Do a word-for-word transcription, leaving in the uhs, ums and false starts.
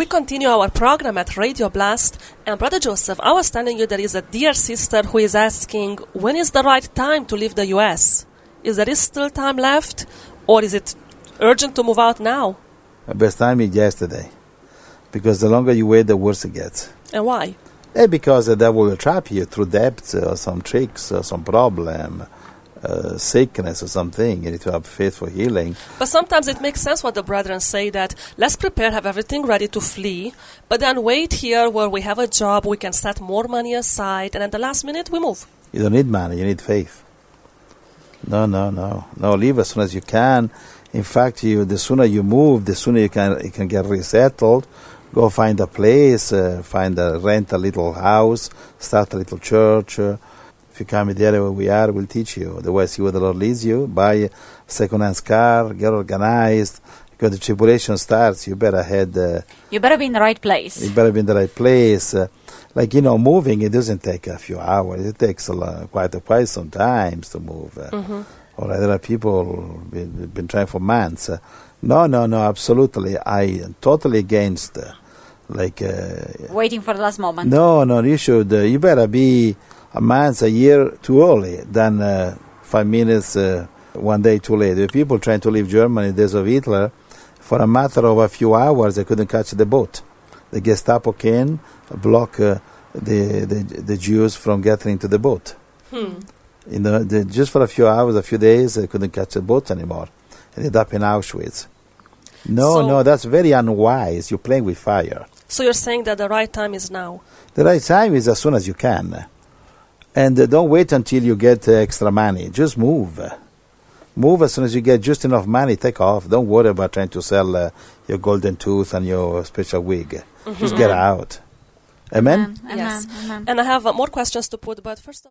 We continue our program at Radio Blast, and Brother Joseph, I was telling you there is a dear sister who is asking, when is the right time to leave the U S? Is there is still time left, or is it urgent to move out now? The best time is yesterday, because the longer you wait, the worse it gets. And why? Eh, because the devil will trap you through debts or some tricks or some problem. Uh, sickness or something. You need to have faith for healing. But sometimes it makes sense what the brethren say, that let's prepare, have everything ready to flee, but then wait here where we have a job, we can set more money aside, and at the last minute we move. You don't need money, you need faith. No, no, no. No, leave as soon as you can. In fact, you the sooner you move, the sooner you can you can get resettled. Go find a place, uh, find a rent a little house, start a little church. Uh, If you come in the area where we are, we'll teach you. Otherwise, see where the Lord leads you. Buy a second-hand car, get organized. Because the tribulation starts, you better head... Uh, you better be in the right place. You better be in the right place. Uh, like, you know, moving, it doesn't take a few hours. It takes a lot, quite, a, quite some time to move. Uh, mm-hmm. Or there are people who've been, been trying for months. Uh, no, no, no, absolutely. I am totally against, uh, like... Uh, waiting for the last moment. No, no, you should. Uh, you better be... a month, a year too early than uh, five minutes, uh, one day too late. The people trying to leave Germany in the days of Hitler, for a matter of a few hours, they couldn't catch the boat. The Gestapo came, block uh, the, the the Jews from getting into the boat. Hmm. You know, the, just for a few hours, a few days, they couldn't catch the boat anymore. Ended up in Auschwitz. No, so no, that's very unwise. You're playing with fire. So you're saying that the right time is now? The right time is as soon as you can. And uh, don't wait until you get uh, extra money. Just move. Move as soon as you get just enough money, take off. Don't worry about trying to sell uh, your golden tooth and your special wig. Mm-hmm. Just get out. Amen? Amen. Yes. Amen. And I have uh, more questions to put, but first of